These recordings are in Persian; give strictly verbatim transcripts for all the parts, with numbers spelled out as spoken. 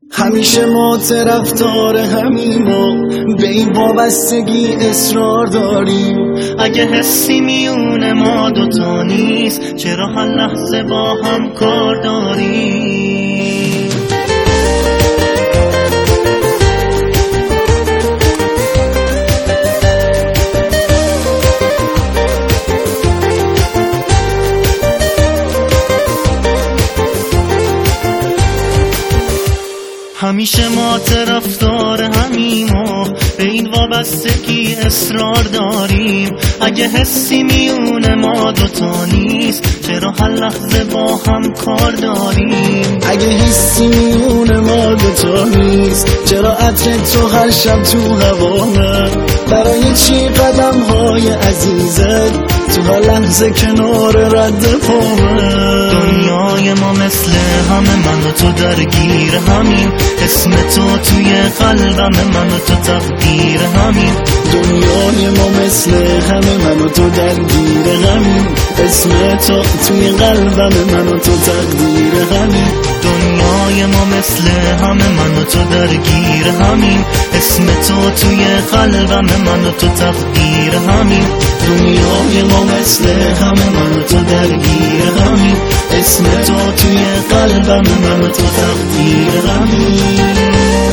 همیشه ما طرفدار همیم و به این وابستگی اصرار داریم. اگه حسی میون ما دوتا نیست، چرا هر لحظه با هم کار داریم؟ همیشه ما طرفدار همیم و به این وابستگی اصرار داریم. اگه حسی میون ما دوتا نیست، چرا هر لحظه با هم کار داریم؟ اگه حسی میون ما دوتا نیست، چرا عطر تو هر شب تو هوامه؟ برای چی قدم های عزیزت تو هر لحظه کنار رد پامه؟ دنیای ما مثل همه، من و تو درگیر همین، اسم تو توی قلبم، من و تو تقدیر همین. دنیای ما مثل همه، من و تو درگیر همین، اسم تو توی قلبم، من و تو تقدیر همین. دنیای ما مثل همه، من و تو درگیر همین، اسم تو توی قلبم، من و تو تقدیر همین. دنیای ما مثل همه، من و تو درگیر همین، اسم تو توی قلبم، من و تو تقدیر همین.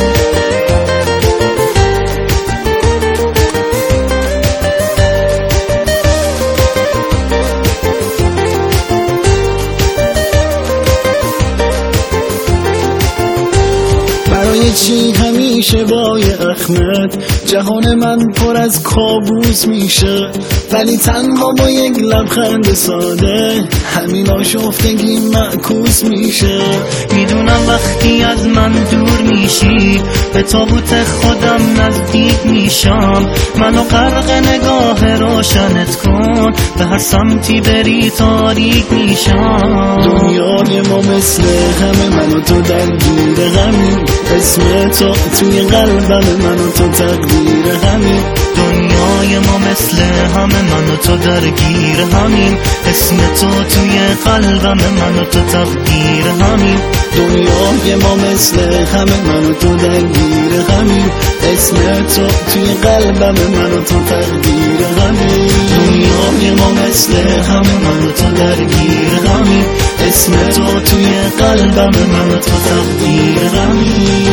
چی همیشه با یه اخمت جهان من پر از کابوس میشه، ولی تنها با یک لبخند ساده همین آشفتگی معکوس میشه. میدونم وقتی از من دور میشی، به تابوت خودم نزدیک میشم. منو غرق نگاه روشنت کن، به هر سمتی بری تاریک میشم. دنیای ما مثل همه، من و تو درگیر همین، اسم تو توی قلبم، من و تو تقدیر همین. دنیای ما مثل همه، من و تو درگیر همین، اسم تو توی قلبم، من و تو تقدیر همین. دنیای ما مثل همه، من و تو درگیر همین، اسم تو توی قلبم، من و تو تقدیر همین. دنیای ما مثل همه، من و تو درگیر همین، اسم تو توی قلبم، من و تو تقدیر همین.